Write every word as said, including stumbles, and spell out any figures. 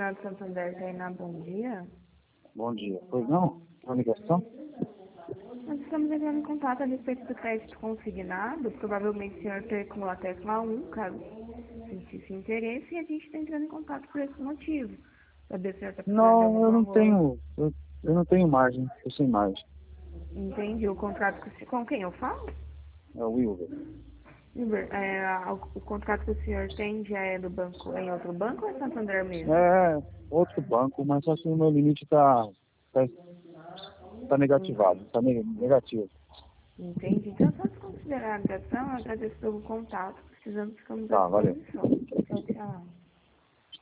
Campeonato Santander, Tainá, bom dia. Bom dia. Pois não? Uma ligação? Nós estamos entrando em contato a respeito do crédito consignado. Provavelmente o senhor percumula até a um, caso sentisse interesse, e a gente está entrando em contato por esse motivo. Saber se o senhor está precisando de algum Não, eu não valor. tenho. Eu, eu não tenho margem. Eu sem margem. Entendi. O contrato com, com quem eu falo? É o Wilber. Wilber, é, o, o contrato que o senhor tem já é do banco, é em outro banco ou é Santander mesmo? É outro banco, mas só que o meu limite está tá, tá negativado. Está negativo. Entendi. Então, só se considerar a ligação, eu agradeço pelo contato. Precisamos, ficamos à Tá, valeu. disposição. Tchau, tchau.